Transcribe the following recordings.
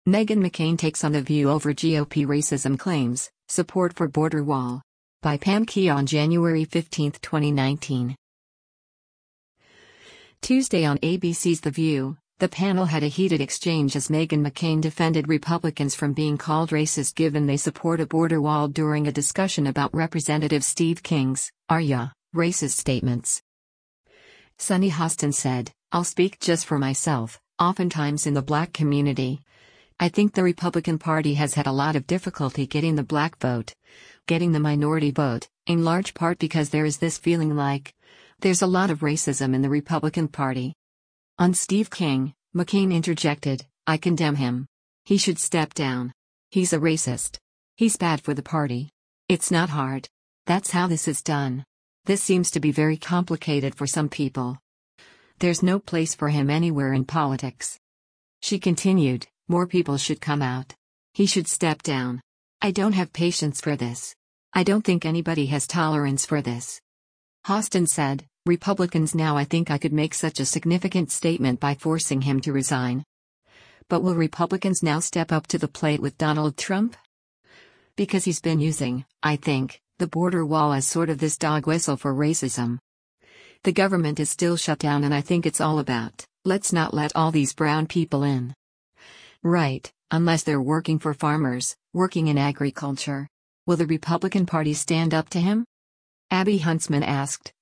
Meghan McCain takes on The View over GOP racism claims, support for border wall. By Pam Key on January 15, 2019. Tuesday on ABC's The View, the panel had a heated exchange as Meghan McCain defended Republicans from being called racist given they support a border wall during a discussion about Representative Steve King's, "Are ya, racist?" statements. Sunny Hostin said, "I'll speak just for myself. Oftentimes in the black community, I think the Republican Party has had a lot of difficulty getting the black vote, getting the minority vote, in large part because there is this feeling like there's a lot of racism in the Republican Party." On Steve King, McCain interjected, "I condemn him. He should step down. He's a racist. He's bad for the party. It's not hard. That's how this is done. This seems to be very complicated for some people. There's no place for him anywhere in politics." She continued, "More people should come out. He should step down. I don't have patience for this. I don't think anybody has tolerance for this." Hostin said, "Republicans now I think I could make such a significant statement by forcing him to resign. But will Republicans now step up to the plate with Donald Trump? Because he's been using, I think, the border wall as sort of this dog whistle for racism. The government is still shut down and I think it's all about, let's not let all these brown people in. Right, unless they're working for farmers, working in agriculture. Will the Republican Party stand up to him?" Abby Huntsman asked,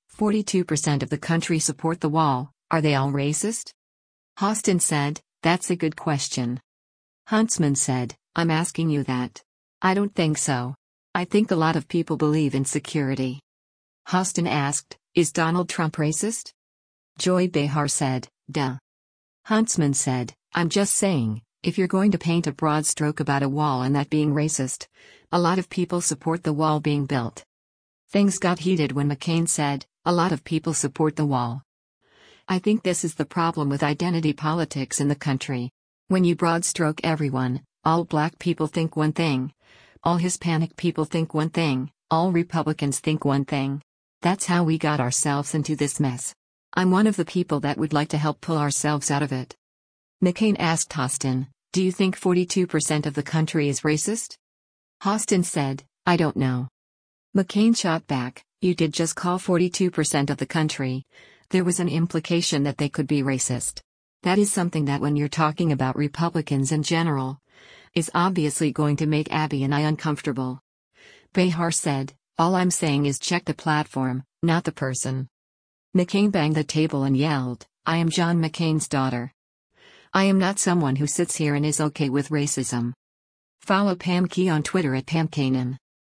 42% of the country support the wall, are they all racist? Hostin said, "That's a good question." Huntsman said, "I'm asking you that. I don't think so. I think a lot of people believe in security." Hostin asked, "Is Donald Trump racist?" Joy Behar said, "Duh." Huntsman said, "I'm just saying, if you're going to paint a broad stroke about a wall and that being racist, a lot of people support the wall being built." Things got heated when McCain said, "A lot of people support the wall." I think this is the problem with identity politics in the country. When you broad stroke everyone, all black people think one thing, all Hispanic people think one thing, all Republicans think one thing. That's how we got ourselves into this mess. I'm one of the people that would like to help pull ourselves out of it. McCain asked Hostin, "Do you think 42% of the country is racist?" Hostin said, "I don't know." McCain shot back, "You did just call 42% of the country. There was an implication that they could be racist. That is something that when you're talking about Republicans in general, is obviously going to make Abby and I uncomfortable." Behar said, "All I'm saying is check the platform, not the person." McCain banged the table and yelled, "I am John McCain's daughter. I am not someone who sits here and is okay with racism." Follow Pam Key on Twitter at PamKanan.